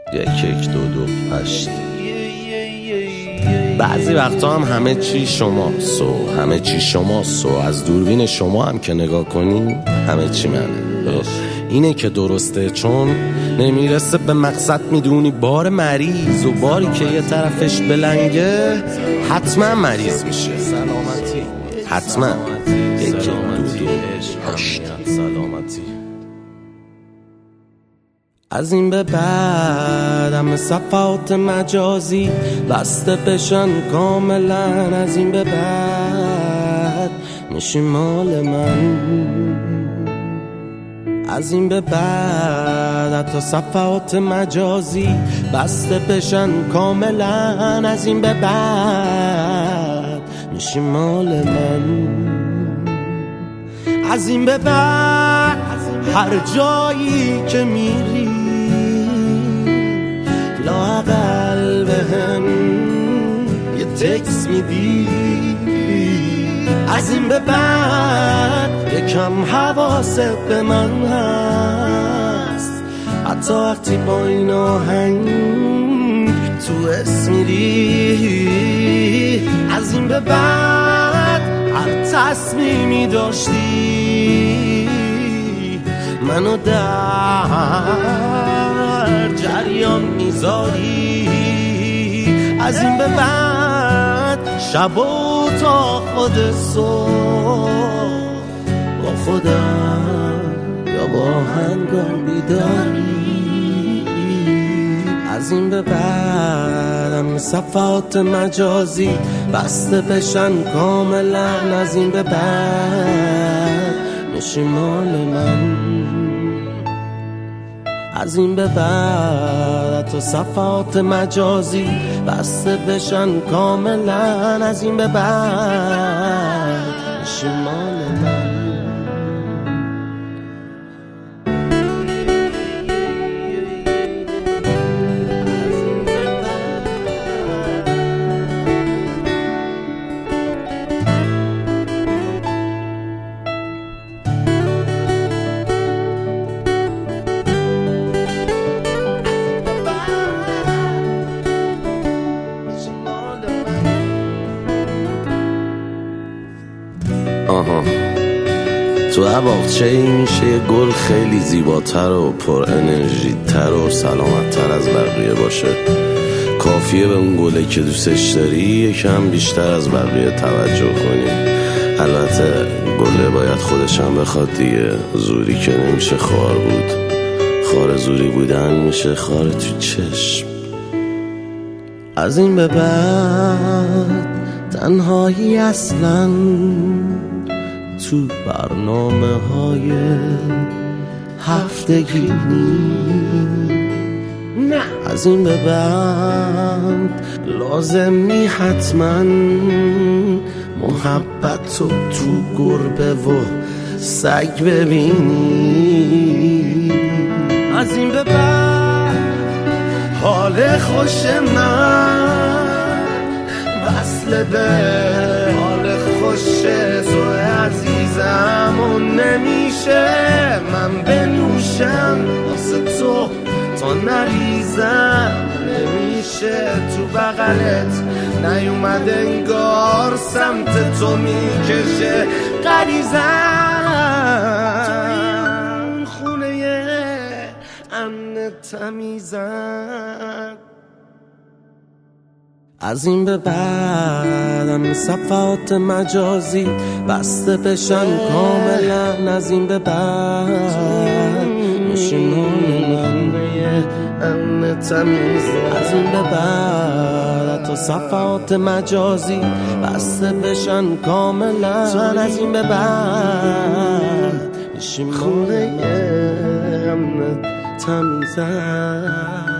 1122 بعضی وقتا هم همه چی شماست و همه چی شماست و از دوربین شما هم که نگاه کنی همه چی منه. اینه که درسته، چون نمیرسه به مقصد میدونی بار مریض و باری که یه طرفش بلنگه حتما مریض میشه. سلامتی حتما 1122 سلامتی. از این به بعد همه صفحات مجازی بسته بشن کاملا. از این به بعد میشی مال من. از این به بعد حتی صفحات مجازی بسته بشن کاملا. از این به بعد میشی مال من. از این به بعد هر جایی که میری لااقل بهم یه تکس میدی. از این به بعد یکم حواست به من هست، حتی وقتی با این آهنگ تو اسم میری. از این به بعد هر تصمیمی داشتی منو در جریان میذاری. از این به بعد شب و تا خود صبح با خودم یا با هنگام بیداری. از این به بعد هم صفحات مجازی بسته بشن کاملا. از این به بعد میشی مال من. از این به بعد تو صفحات مجازی بسته بشن کاملا. از این به بعد میشی مال من. آها تو باغچه ای میشه یه گل خیلی زیباتر و پر انرژی تر و سلامت تر از بقیه باشه. کافیه به اون گله که دوستش داری یکم بیشتر از بقیه توجه کنی. البته گله باید خودش هم بخواد دیگه. زوری که نمیشه خار بود، خار زوری بودن میشه خار تو چشم. از این به بعد تنهایی اصلاً تو برنامه های هفتگی نه. از این به بعد لازمی حتما محبت رو تو گربه و سگ ببینی. از این به بعد حال خوش من وصل به حال خوش تو عزیزم و نمیشه من بنوشم واسه تو تا نریزم. نمیشه تو بغلت نیومد انگار سمت تو میکشه غریزم. خونه امن تمیزم. از این به بعد هم صفحات مجازی بسته بشن کاملا. از این به بعد میشینون من امن تمیز. از این به بعد تو صفحات مجازی بسته بشن کاملا. از این به بعد میشینون امن تمیز.